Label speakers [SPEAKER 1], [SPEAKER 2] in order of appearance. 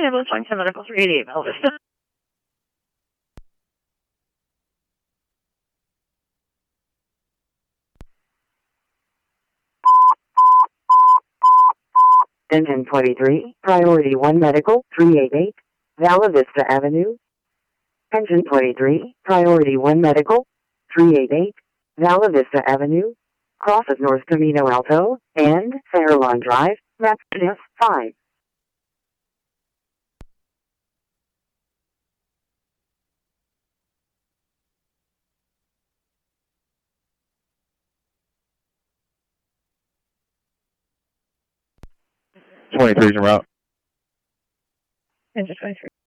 [SPEAKER 1] ambulance Washington Medical 388 Bella Vista.
[SPEAKER 2] Engine 23, Priority 1 Medical 388, Bella Vista Avenue. Engine 23, Priority 1 Medical 388, Bella Vista Avenue. Crosses North Camino Alto and Fairlawn Drive, map F5.
[SPEAKER 3] '23's en route.
[SPEAKER 1] Engine 23.